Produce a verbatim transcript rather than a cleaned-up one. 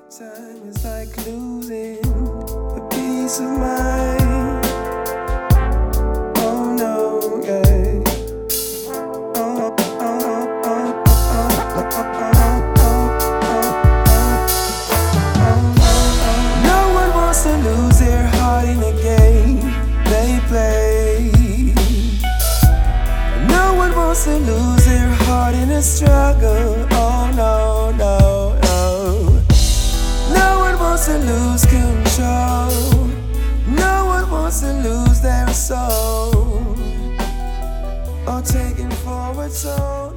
Time is like losing a piece of mind. Oh no, yeah. Oh, oh, oh, oh, oh. No one wants to lose their heart in a game they play. No one wants to lose their heart in a struggle. Oh no, no, no. No one wants to lose control. No one wants to lose their soul or taking forward soul.